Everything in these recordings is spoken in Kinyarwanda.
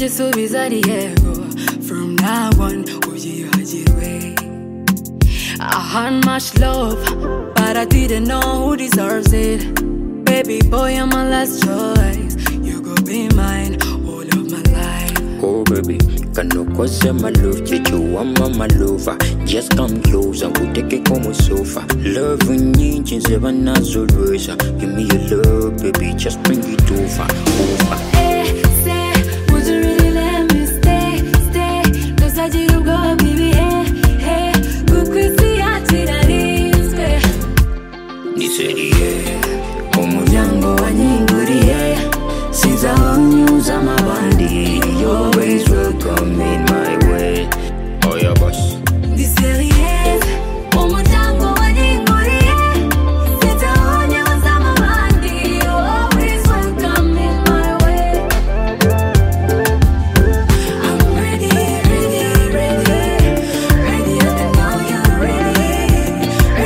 igisubizo ari yego. From now on ubyihagirwe. I had much love, but I didn't know who deserves it. Baby boy, you're my last choice. You go be mine all of my life. Oh baby, kano kosa my love, you want my lover. Just come close and we'll take it como sofa. Love nyingi nzeba nazolweza. Give me your love, baby, just bring it over. Hey, say, would you really let me stay? Cause I didn't go, baby, hey. Kukwisi atirarizwe. Niseriye, umuryango wanyinguriye. Sinza wanyuza amabandi. You always welcome in my way. Oh yeah, boss. Niseriye, umuryango wanyinguriye. Sinza wanyuza amabandi. You always welcome in my way. I'm ready. Ready, I know you're ready.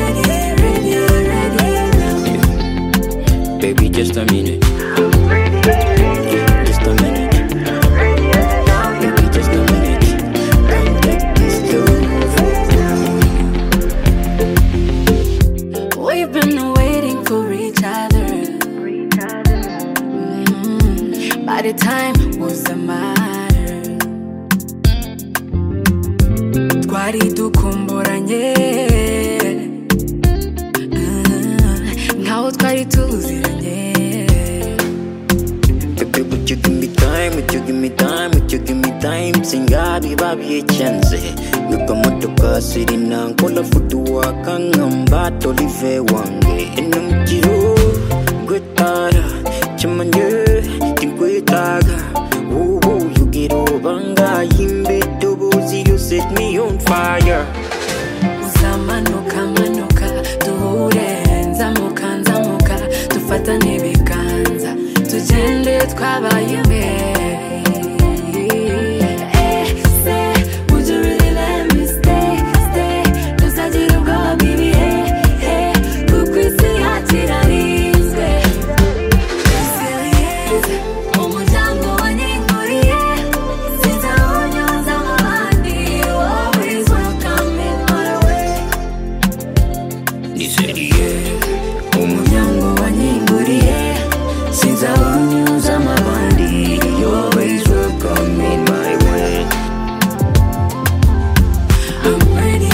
Ready. Baby, just a minute. Just a minute. Baby, just a minute. Don't take this love. We've been waiting for each other. By the time was the matter. Twari dukumburanye. Nkaho twari tuziranye. Baby, would you give me time? Would you give me time? Would you give me time? Singabi babi chance. Nukamotoka sirina nkola futu wakangamba tolive wange. Enamjiro gwetara chamanye tinkwetaga. Oh, you get over yimbe tobozi. You set me on fire. Uzamanuka duhure nzamuka dufatane ibiganza tugende twabaye umwe. Would you really let me stay? Tuzagira ubwoba baby, hey. Kuko isi atirarizwe. Serious, umuryango wanyinguriye. Sinza wanyuza amabandi. You always welcome in my way. Niseriye, umuryango wanyinguriye. Sinza wanyuza amabandi. You always welcome in my way. I'm ready.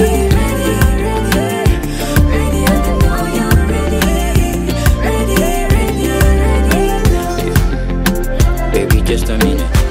I know you're ready. Ready. Baby, just a minute.